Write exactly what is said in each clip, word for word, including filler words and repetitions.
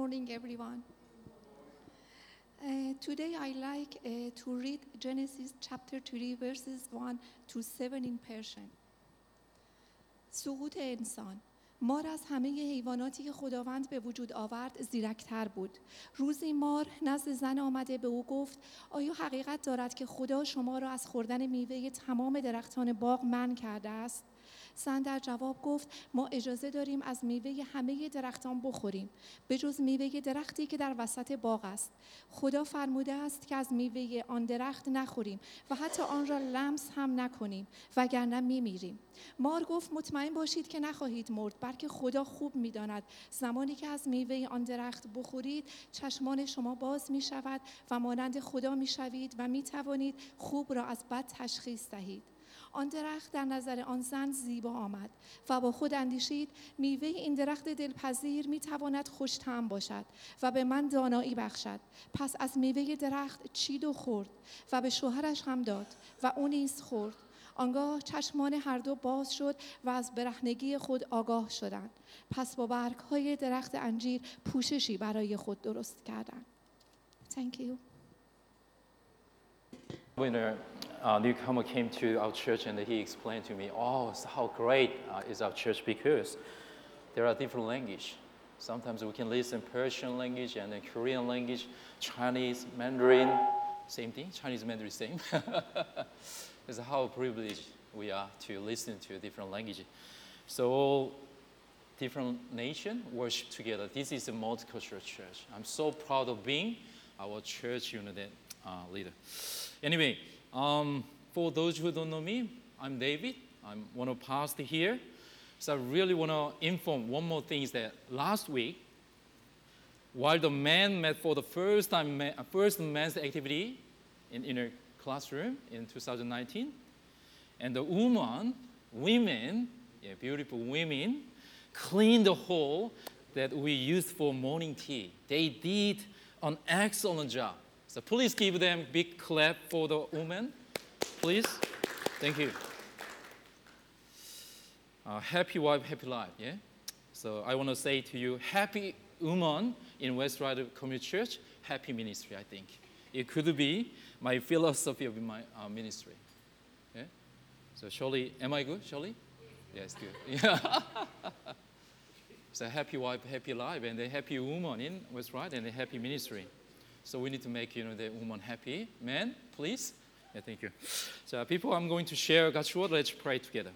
morning, everyone. Uh, today I like uh, to read Genesis chapter three, verses one to seven in Persian. سقوط انسان. مار از همه حیواناتی که خداوند به وجود آورد زیرکتر بود. روزی مار نزد زن آمده به او گفت آیا حقیقت دارد که خدا شما را از خوردن میوه تمام درختان باغ منع کرده است؟ زن در جواب گفت ما اجازه داریم از میوه همه درختان بخوریم به جز میوه درختی که در وسط باغ است. خدا فرموده است که از میوه آن درخت نخوریم و حتی آن را لمس هم نکنیم وگرنه میمیریم. مار گفت مطمئن باشید که نخواهید مرد، بلکه خدا خوب می‌داند زمانی که از میوه آن درخت بخورید چشمان شما باز می‌شود و مانند خدا می‌شوید و می‌توانید خوب را از بد تشخیص دهید. آن درخت در نظر آن زن زیبا آمد و با خود اندیشید میوه این درخت دلپذیر میتواند خوش طعم باشد و به من دانایی بخشد. پس از میوه درخت چید و خورد و به شوهرش هم داد و او نیز خورد. آنگاه چشمان هر دو باز شد و از برهنگی خود آگاه شدند. پس با برگ‌های درخت انجیر پوششی برای خود درست کردند. Thank you. When a uh, newcomer came to our church and he explained to me, oh, how great uh, is our church because there are different language. Sometimes we can listen Persian language and then Korean language, Chinese, Mandarin, same thing, Chinese, Mandarin, same. It's how privileged we are to listen to different languages. So all different nations worship together. This is a multicultural church. I'm so proud of being our church unit uh, leader. Anyway, um, for those who don't know me, I'm David. I'm one of the pastors here. So I really want to inform one more thing is that last week, while the men met for the first time, first men's activity in, in a classroom in two thousand nineteen, and the woman, women, yeah, beautiful women, cleaned the hall that we used for morning tea. They did an excellent job. So please give them a big clap for the women, please. Thank you. Uh, happy wife, happy life, yeah? So I want to say to you, happy woman in West Ryder Community Church, happy ministry, I think. It could be my philosophy of my uh, ministry. Yeah? So Shirley, am I good, Shirley? Yes, good. Yeah. So happy wife, happy life, and a happy woman in West Ryder and a happy ministry. So we need to make, you know, the woman happy. Men, please. Yeah, thank you. So people, I'm going to share God's word. Let's pray together.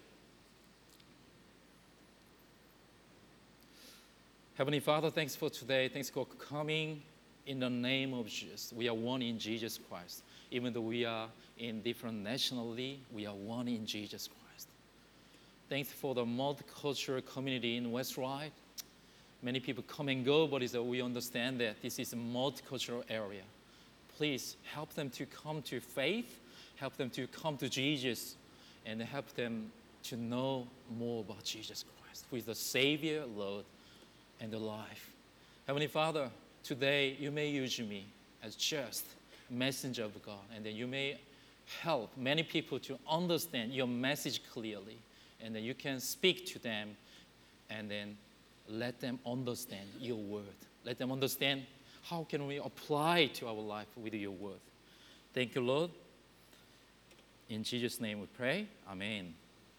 Heavenly Father, thanks for today. Thanks for coming in the name of Jesus. We are one in Jesus Christ. Even though we are in different nationality, we are one in Jesus Christ. Thanks for the multicultural community in West Ryde. Many people come and go, but that we understand that this is a multicultural area. Please help them to come to faith, help them to come to Jesus, and help them to know more about Jesus Christ, who is the Savior, Lord, and the life. Heavenly Father, today you may use me as just a messenger of God, and then you may help many people to understand your message clearly, and then you can speak to them, and then let them understand your word. Let them understand how can we apply to our life with your word. Thank you, Lord. In Jesus' name we pray. Amen.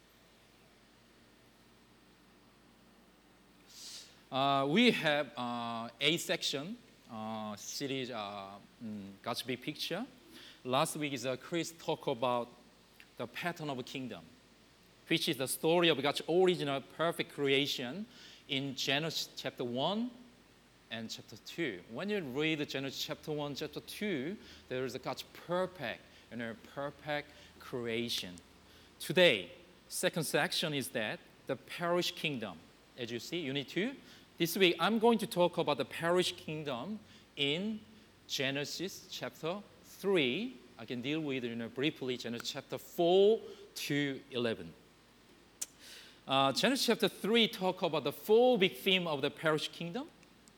Uh, we have uh, a section uh, series, uh, God's Big Picture. Last week is uh, Chris talked about the pattern of a kingdom, which is the story of God's original perfect creation in Genesis chapter one and chapter two. When you read Genesis chapter one, chapter two, there is a God's perfect and a perfect creation. Today, second section is that the parish kingdom. As you see, unit two. This week, I'm going to talk about the parish kingdom in Genesis chapter three. I can deal with it, you know, briefly, Genesis chapter four to eleven. Uh, Genesis chapter three talk about the four big themes of the parish kingdom.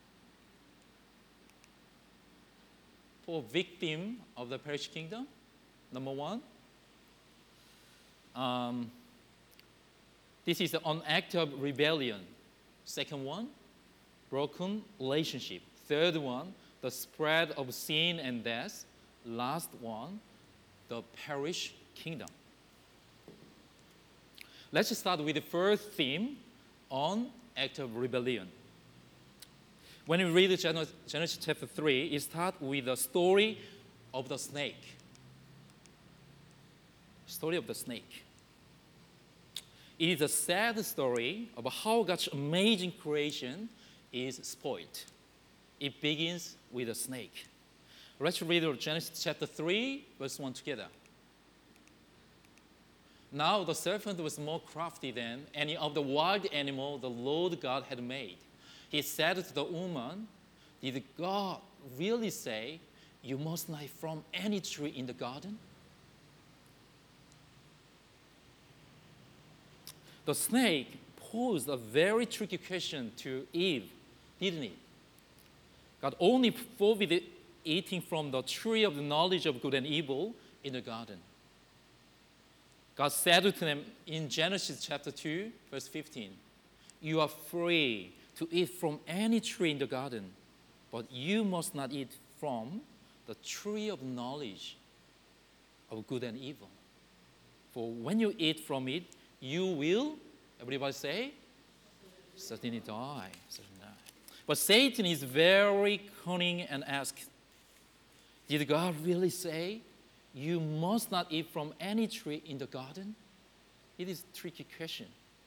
Four big themes of the parish kingdom. Number one, um, this is an act of rebellion. Second one, broken relationship. Third one, the spread of sin and death. Last one, the perish kingdom. Let's start with the first theme on act of rebellion. When we read Genesis chapter three, it starts with the story of the snake. Story of the snake. It is a sad story about how God's amazing creation is spoiled. It begins with a snake. Let's read Genesis chapter three, verse one together. Now the serpent was more crafty than any of the wild animal the Lord God had made. He said to the woman, "Did God really say you must not eat from any tree in the garden?" The snake posed a very tricky question to Eve, didn't it? God only forbade eating from the tree of the knowledge of good and evil in the garden. God said to them in Genesis chapter two, verse fifteen, "You are free to eat from any tree in the garden, but you must not eat from the tree of knowledge of good and evil. For when you eat from it, you will," everybody say, "certainly die." Certainly die. But Satan is very cunning and asks, "Did God really say you must not eat from any tree in the garden?" It is a tricky question.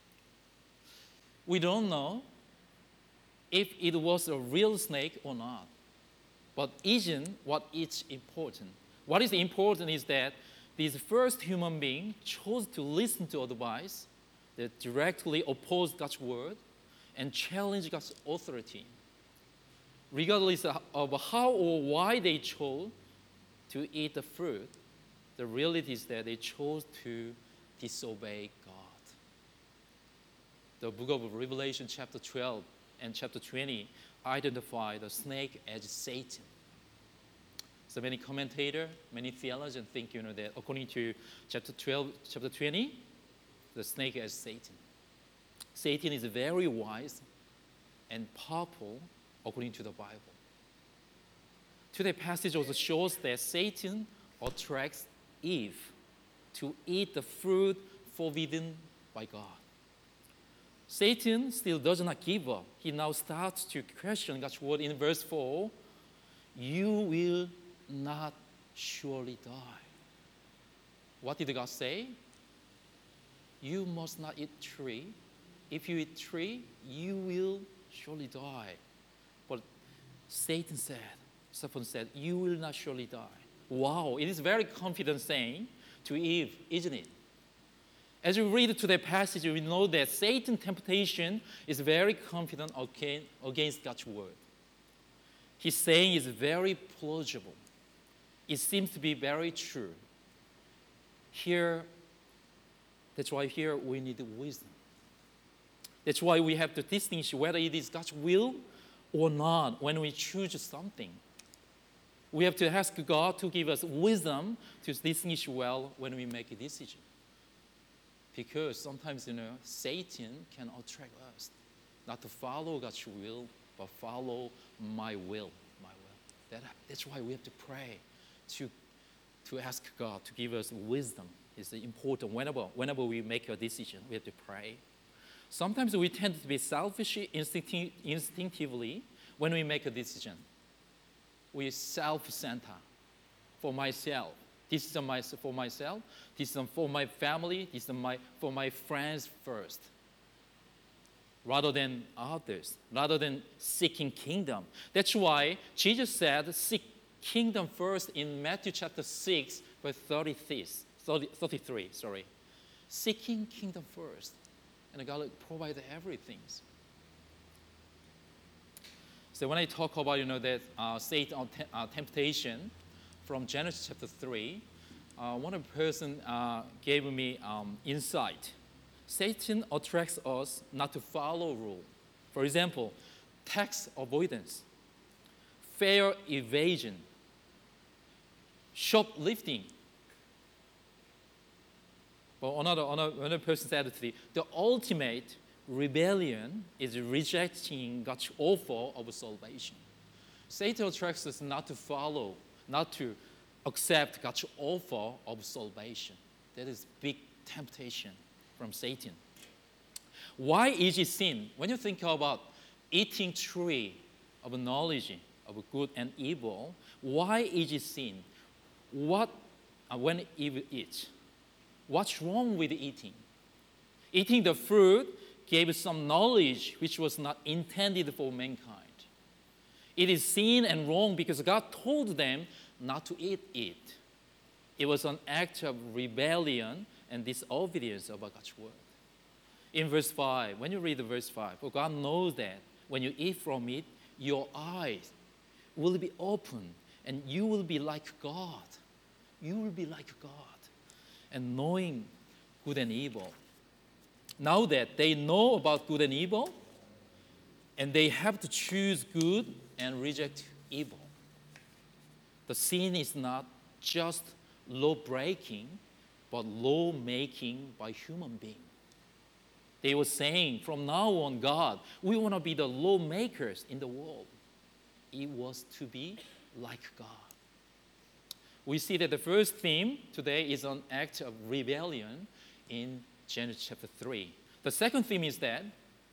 We don't know if it was a real snake or not. But isn't what is important. What is important is that this first human being chose to listen to advice that directly opposed God's word and challenged God's authority. Regardless of how or why they chose to eat the fruit, the reality is that they chose to disobey God. The book of Revelation chapter twelve and chapter twenty identify the snake as Satan. So many commentators, many theologians think, you know, that according to chapter twelve, chapter twenty, the snake as Satan. Satan is very wise and powerful according to the Bible. Today's passage also shows that Satan attracts Eve to eat the fruit forbidden by God. Satan still does not give up. He now starts to question God's word in verse four. "You will not surely die." What did God say? You must not eat tree. If you eat tree, you will surely die. But Satan said, Satan said, "You will not surely die." Wow, it is very confident saying to Eve, isn't it? As we read to the passage, we know that Satan's temptation is very confident against God's word. His saying is very plausible. It seems to be very true. Here, that's why here we need wisdom. That's why we have to distinguish whether it is God's will or not when we choose something. We have to ask God to give us wisdom to distinguish well when we make a decision. Because sometimes, you know, Satan can attract us not to follow God's will, but follow my will, my will. That, that's why we have to pray, to, to ask God to give us wisdom. It's important whenever, whenever we make a decision, we have to pray. Sometimes we tend to be selfish instincti- instinctively when we make a decision. We self-center for myself. This is my, for myself. This is for my family. This is my, for my friends first. Rather than others. Rather than seeking kingdom. That's why Jesus said, "Seek kingdom first" in Matthew chapter six, verse thirty-three. thirty-three, sorry. Seeking kingdom first. And God will provide everything. So when I talk about, you know, that uh, Satan uh, temptation from Genesis chapter three, uh, one person uh, gave me um, insight. Satan attracts us not to follow rule. For example, tax avoidance, fare evasion, shoplifting. But another, another, another person said to me, the ultimate rebellion is rejecting God's offer of salvation. Satan attracts us not to follow, not to accept God's offer of salvation. That is big temptation from Satan. Why is it sin? When you think about eating tree of knowledge of good and evil, why is it sin? What, uh, when evil eats, what's wrong with eating? Eating the fruit gave some knowledge which was not intended for mankind. It is sin and wrong because God told them not to eat it. It was an act of rebellion and disobedience of God's word. In verse five, when you read the verse five, for God knows that when you eat from it, your eyes will be open and you will be like God. You will be like God and knowing good and evil. Now that they know about good and evil, and they have to choose good and reject evil. The sin is not just law breaking, but law making by human beings. They were saying, from now on, God, we want to be the lawmakers in the world. It was to be like God. We see that the first theme today is an act of rebellion in Genesis chapter three. The second theme is that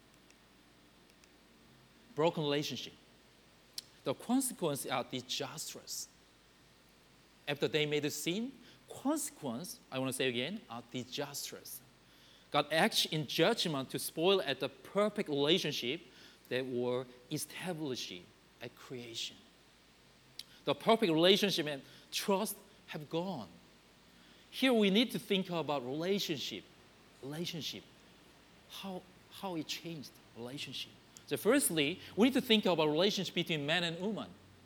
broken relationship. The consequences are disastrous. After they made a sin, consequences, I want to say again, are disastrous. God acts in judgment to spoil at the perfect relationship that were established at creation. The perfect relationship and trust have gone. Here we need to think about relationship. Relationship. How, how it changed relationship. So firstly, we need to think about relationship between man and woman.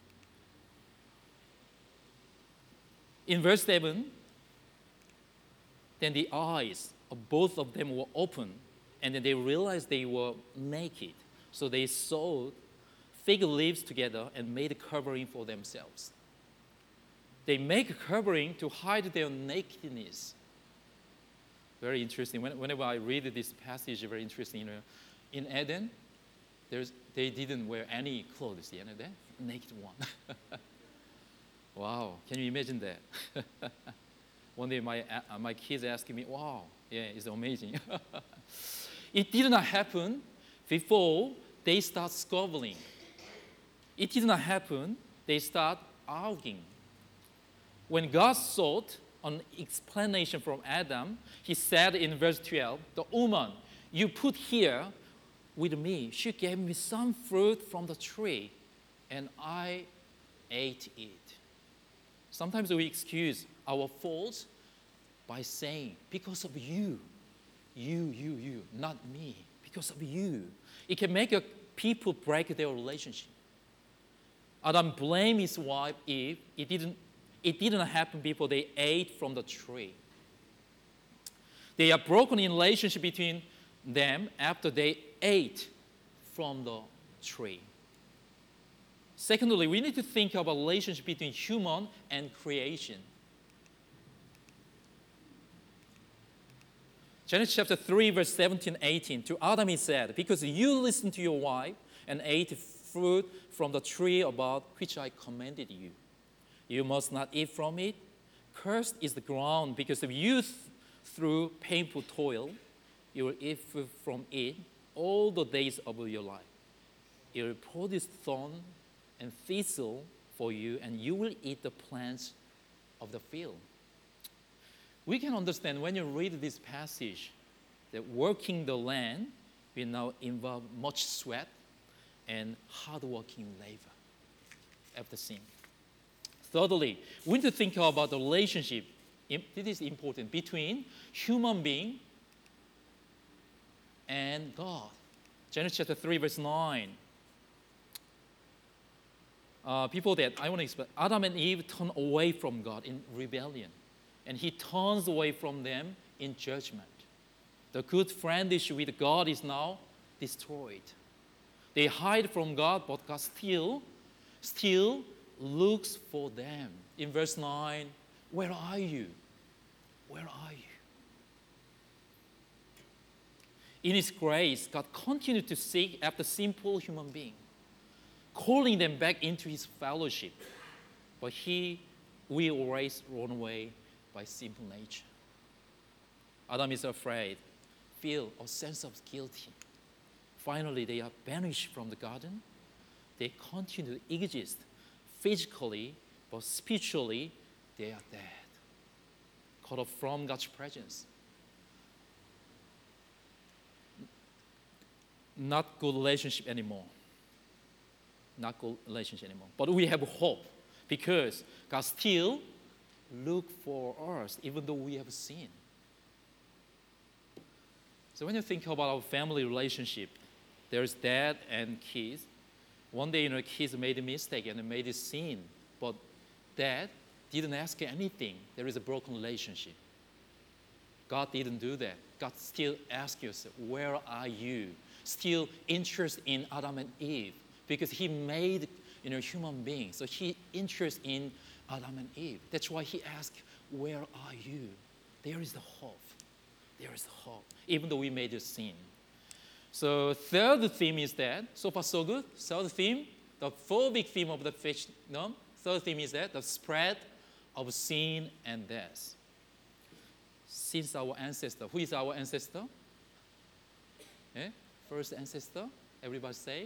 In verse seven, then the eyes of both of them were open, and then they realized they were naked. So they sewed fig leaves together and made a covering for themselves. They make a covering to hide their nakedness. Very interesting. When, whenever I read this passage, very interesting. You know, in Eden, there's, they didn't wear any clothes. You know that? Naked one. Wow, can you imagine that? One day my, uh, my kids asking me, wow, yeah, it's amazing. It did not happen before they start squabbling. It did not happen, they start arguing. When God sought an explanation from Adam, he said in verse twelve, the woman you put here with me, she gave me some fruit from the tree, and I ate it. Sometimes we excuse our faults by saying, because of you, you, you, you, not me, because of you. It can make a people break their relationship. Adam blamed his wife Eve. It didn't, it didn't happen before they ate from the tree. They are broken in relationship between them after they ate from the tree. Secondly, we need to think about relationship between human and creation. Genesis chapter three, verse seventeen, eighteen. To Adam he said, because you listened to your wife and ate fruit from the tree about which I commanded you. You must not eat from it. Cursed is the ground because of you th- through painful toil. You will eat from it all the days of your life. It will produce thorn and thistle for you, and you will eat the plants of the field. We can understand when you read this passage that working the land will now involve much sweat and hard-working labor after sin. Thirdly, we need to think about the relationship, this is important, between human being and God. Genesis chapter three, verse nine. Uh, people that, I want to explain, Adam and Eve turned away from God in rebellion. And he turns away from them in judgment. The good friendship with God is now destroyed. They hide from God, but God still, still looks for them. In verse nine, where are you? Where are you? In His grace, God continued to seek after simple human beings. calling them back into his fellowship. But he will always run away by sinful nature. Adam is afraid, feel a sense of guilty. Finally, they are banished from the garden. They continue to exist physically, but spiritually, they are dead, cut off from God's presence. Not good relationship anymore. Not good relationship anymore. But we have hope because God still look for us, even though we have sinned. So when you think about our family relationship, there's dad and kids. One day, you know, kids made a mistake and made a sin, but dad didn't ask anything. There is a broken relationship. God didn't do that. God still asks you, where are you? Still interested in Adam and Eve because he made, you know, human beings. So he interested in Adam and Eve. That's why he asked, where are you? There is the hope. There is hope, even though we made a sin. So third theme is that, so far so good. Third theme, the four big theme of the fish, no? Third theme is that the spread of sin and death. Since our ancestor, who is our ancestor? Eh? First ancestor, everybody say?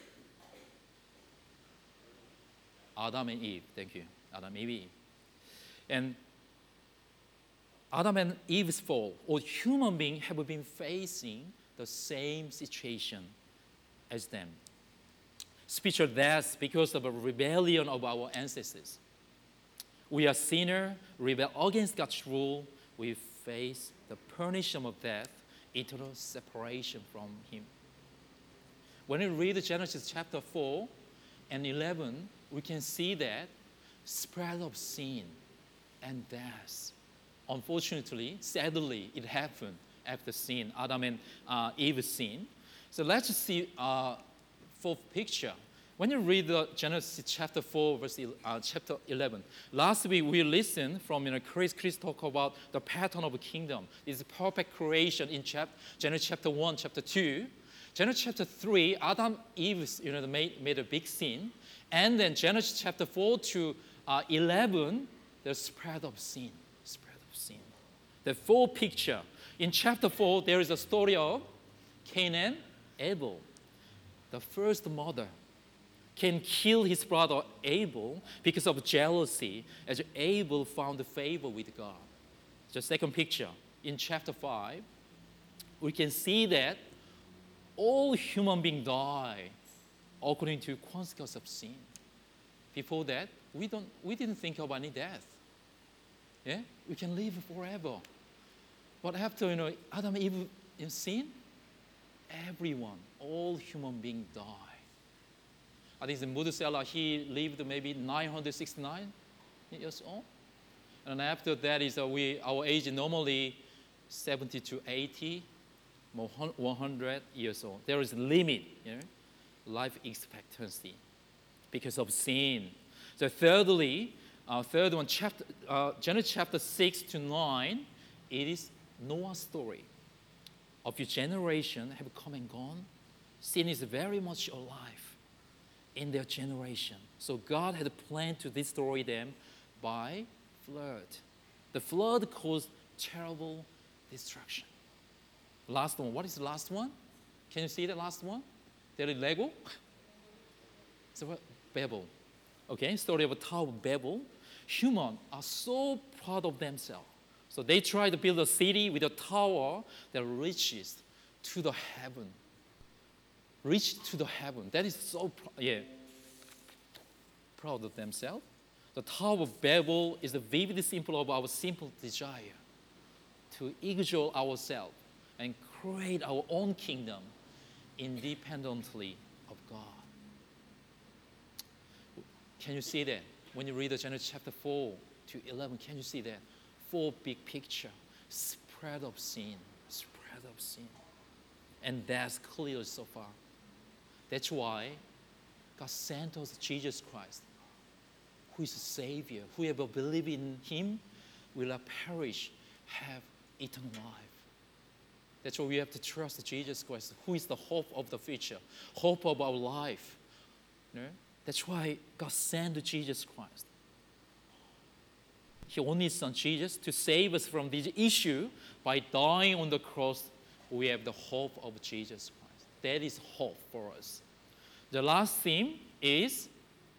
Adam and Eve, thank you. Adam and Eve. And Adam and Eve's fall, or human beings have been facing the same situation as them. Spiritual death because of a rebellion of our ancestors. We are sinners, rebel against God's rule. We face the punishment of death, eternal separation from Him. When we read Genesis chapter four and eleven, we can see that spread of sin and death. Unfortunately, sadly, it happened after sin, Adam and uh, Eve sin. So let's see uh, fourth picture. When you read the Genesis chapter four, verse uh, chapter eleven, last week we listened from you know Chris. Chris talk about the pattern of a kingdom. It's perfect creation in chap- Genesis chapter one, chapter two. Genesis chapter three, Adam, Eve, you know, made, made a big sin, and then Genesis chapter four to uh, eleven, the spread of sin, spread of sin. The full picture. In chapter four, there is a story of Cain and Abel, the first mother. Cain killed his brother Abel because of jealousy, as Abel found favor with God. The second picture, in chapter five, we can see that all human beings die according to consequence of sin. Before that, we, don't, we didn't think of any death. Yeah? We can live forever. But after, you know, Adam and Eve in sin, everyone, all human beings die. I think the Methuselah, he lived maybe nine hundred sixty-nine years old. And after that is uh, we, our age normally seventy to eighty, one hundred years old. There is a limit, you know, life expectancy because of sin. So thirdly, uh, third one, chapter, uh, Genesis chapter six to nine, it is Noah's story. A few generations have come and gone. Sin is very much alive in their generation. So God had planned to destroy them by flood. The flood caused terrible destruction. Last one, what is the last one? Can you see the last one? There is Lego. So what? Babel. Okay, story of the Tower of Babel. Humans are so proud of themselves. So they try to build a city with a tower that reaches to the heaven. Reach to the heaven. That is so, pr- yeah, proud of themselves. The Tower of Babel is a vivid symbol of our simple desire to exalt ourselves and create our own kingdom independently of God. Can you see that? When you read the Genesis chapter four to eleven, can you see that? Four big picture, spread of sin, spread of sin. And that's clear so far. That's why God sent us Jesus Christ, who is a Savior. Whoever believes in Him will not perish, have eternal life. That's why we have to trust Jesus Christ, who is the hope of the future, hope of our life. You know? That's why God sent Jesus Christ. He only His Son Jesus to save us from this issue by dying on the cross. We have the hope of Jesus Christ. That is hope for us. The last theme is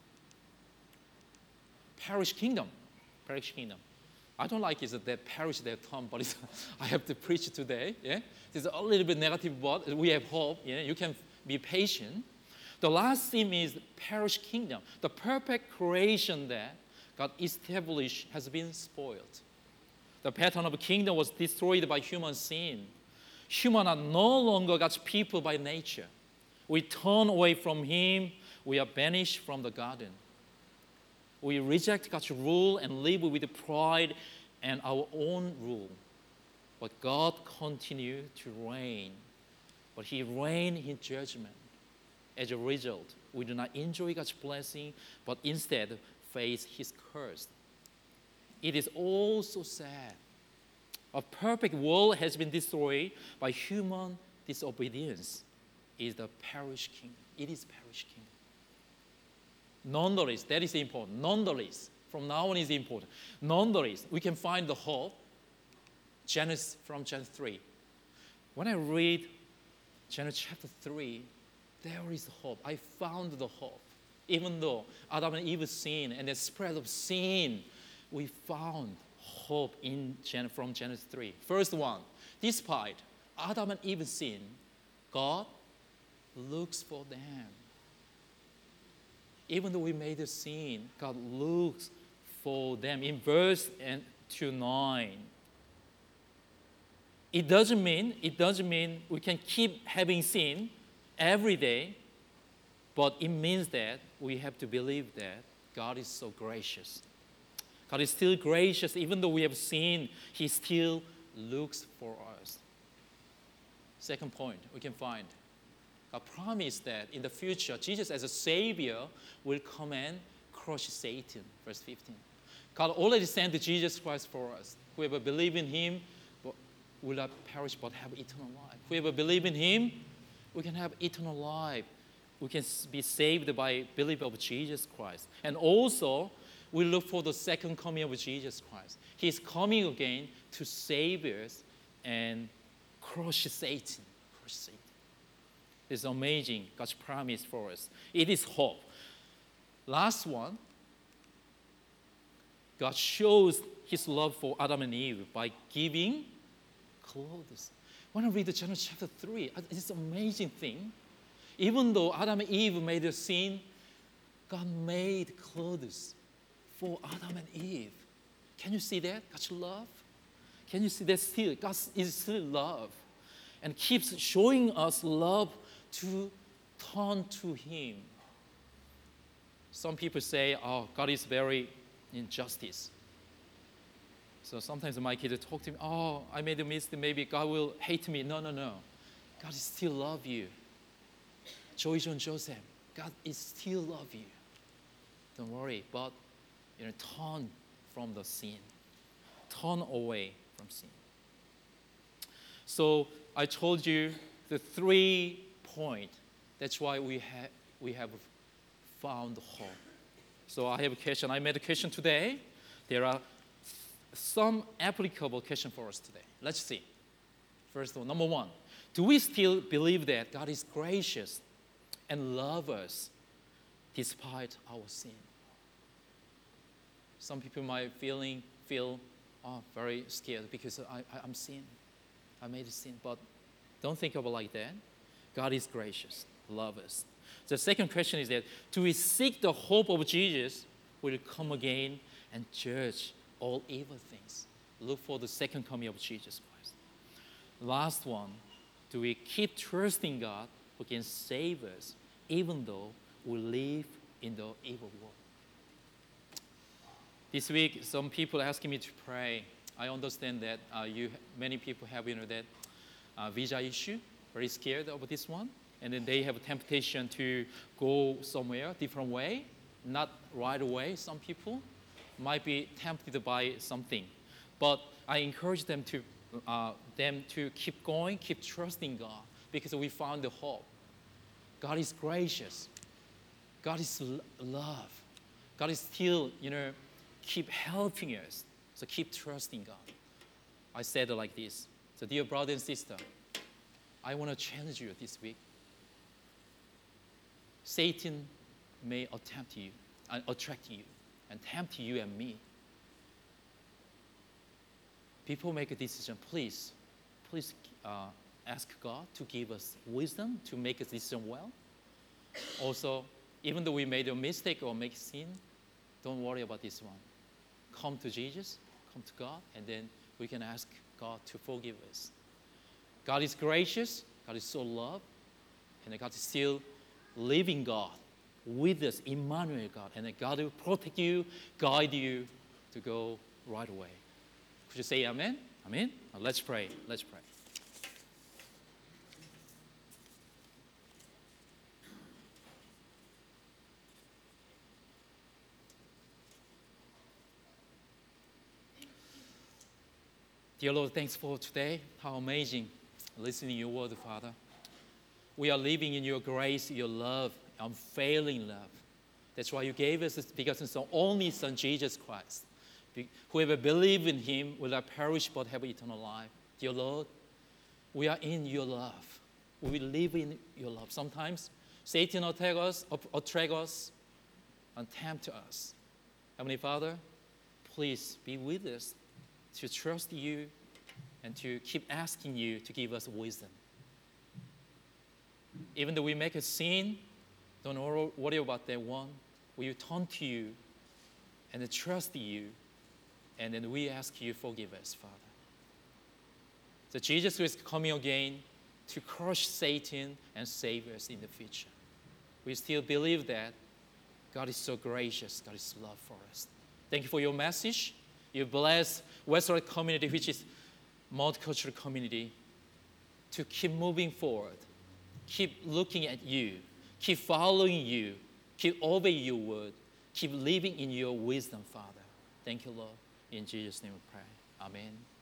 parish kingdom. Parish kingdom. I don't like it that parish that term, but it's, I have to preach today. Yeah, it's a little bit negative, but we have hope. Yeah, you can be patient. The last theme is parish kingdom. The perfect creation that God established has been spoiled. The pattern of the kingdom was destroyed by human sin. Humans are no longer God's people by nature. We turn away from Him. We are banished from the garden. We reject God's rule and live with pride and our own rule. But God continued to reign. But He reigned in judgment. As a result, we do not enjoy God's blessing, but instead face His curse. It is all so sad. A perfect world has been destroyed by human disobedience. It is the parish kingdom. It is parish kingdom. Nonetheless, that is important. Nonetheless, from now on is important. Nonetheless, we can find the hope. Genesis from Genesis three. When I read Genesis chapter three, there is hope. I found the hope. Even though Adam and Eve sinned and the spread of sin, we found hope in Gen- from Genesis three. First one, despite Adam and Eve's sin, God looks for them. Even though we made a sin, God looks for them. In verse two nine, it doesn't mean it doesn't mean we can keep having sin every day, but it means that we have to believe that God is so gracious. God is still gracious. Even though we have sinned, He still looks for us. Second point we can find, God promised that in the future, Jesus as a Savior will come and crush Satan. Verse fifteen. God already sent Jesus Christ for us. Whoever believes in Him will not perish but have eternal life. Whoever believes in Him, we can have eternal life. We can be saved by belief of Jesus Christ. And also, we look for the second coming of Jesus Christ. He is coming again to save us and crush Satan. Crush Satan. It's amazing, God's promise for us. It is hope. Last one, God shows His love for Adam and Eve by giving clothes. When I read the Genesis chapter three, it's an amazing thing. Even though Adam and Eve made a sin, God made clothes for Adam and Eve. Can you see that? God's love? Can you see that still? God is still love and keeps showing us love to turn to Him. Some people say, oh, God is very injustice. So sometimes my kids talk to me, oh, I made a mistake, maybe God will hate me. No, no, no. God still love you. Joy John Joseph, God is still love you. Don't worry, but you know, turn from the sin. Turn away from sin. So I told you the three point. That's why we have we have found hope. So I have a question. I made a question today. There are some applicable questions for us today. Let's see. First of all, number one, do we still believe that God is gracious and love us despite our sin? Some people might feeling feel oh, very scared because I, I, I'm sin. I made a sin. But don't think of it like that. God is gracious, love us. The second question is that, do we seek the hope of Jesus will come again and judge all evil things? Look for the second coming of Jesus Christ. Last one, do we keep trusting God who can save us even though we live in the evil world? This week, some people are asking me to pray. I understand that uh, you, many people have you know, that uh, visa issue, very scared of this one. And then they have a temptation to go somewhere, different way, not right away. Some people might be tempted by something. But I encourage them to, uh, them to keep going, keep trusting God, because we found the hope. God is gracious. God is l- love. God is still, you know, keep helping us. So keep trusting God. I said it like this. So dear brother and sister, I want to challenge you this week. Satan may attempt you, uh, attract you, and tempt you and me. People make a decision. Please, please uh, ask God to give us wisdom to make a decision well. Also, even though we made a mistake or make sin, don't worry about this one. Come to Jesus, come to God, and then we can ask God to forgive us. God is gracious. God is so love, and God is still living God with us, Emmanuel God, and God will protect you, guide you to go right away. Could you say amen? Amen? Now let's pray. Let's pray. Dear Lord, thanks for today. How amazing listening to your word, Father. We are living in your grace, your love, unfailing love. That's why you gave us this begotten Son, only Son, Jesus Christ. Whoever believes in him will not perish but have eternal life. Dear Lord, we are in your love. We live in your love. Sometimes Satan attack us, attract us, and tempt us. Heavenly Father, please be with us to trust you and to keep asking you to give us wisdom. Even though we make a sin, don't worry about that one. We turn to you and trust you, and then we ask you forgive us, Father. So Jesus is coming again to crush Satan and save us in the future. We still believe that God is so gracious. God is love for us. Thank you for your message. You bless Westside community, which is multicultural community, to keep moving forward, keep looking at you, keep following you, keep obeying your word, keep living in your wisdom, Father. Thank you, Lord. In Jesus' name we pray. Amen.